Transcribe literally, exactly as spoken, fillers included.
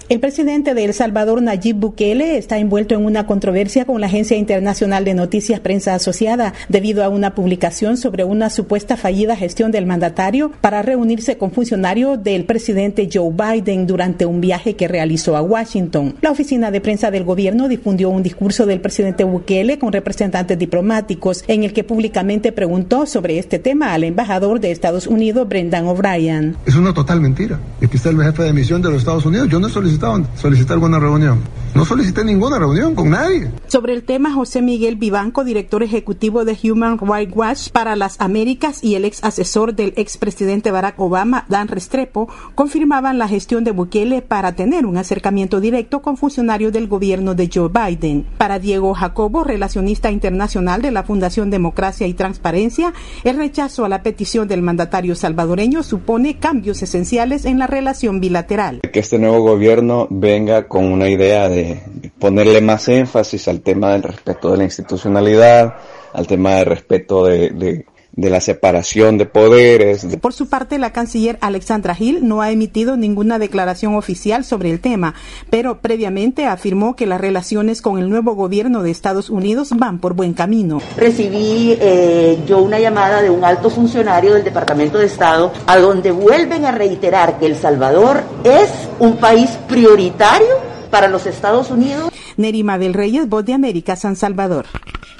El presidente de El Salvador, Nayib Bukele, está envuelto en una controversia con la Agencia Internacional de Noticias Prensa Asociada debido a una publicación sobre una supuesta fallida gestión del mandatario para reunirse con funcionarios del presidente Joe Biden durante un viaje que realizó a Washington. La oficina de prensa del gobierno difundió un discurso del presidente Bukele con representantes diplomáticos en el que públicamente preguntó sobre este tema al embajador de Estados Unidos, Brendan O'Brien. Es una total mentira. Aquí está el jefe de misión de los Estados Unidos. Yo no he solicitado solicitar alguna reunión. No solicité ninguna reunión con nadie. Sobre el tema, José Miguel Vivanco, director ejecutivo de Human Rights Watch para las Américas y el ex asesor del expresidente Barack Obama, Dan Restrepo, confirmaban la gestión de Bukele para tener un acercamiento directo con funcionarios del gobierno de Joe Biden. Para Diego Jacobo, relacionista internacional de la Fundación Democracia y Transparencia, el rechazo a la petición del mandatario salvadoreño supone cambios esenciales en la relación bilateral. Que este nuevo gobierno venga con una idea de ponerle más énfasis al tema del respeto de la institucionalidad, al tema del respeto de, de, de la separación de poderes. Por su parte, la canciller Alexandra Hill no ha emitido ninguna declaración oficial sobre el tema, pero previamente afirmó que las relaciones con el nuevo gobierno de Estados Unidos van por buen camino. Recibí eh, yo una llamada de un alto funcionario del Departamento de Estado a donde vuelven a reiterar que El Salvador es un país prioritario para los Estados Unidos. Nerima del Reyes, Voz de América, San Salvador.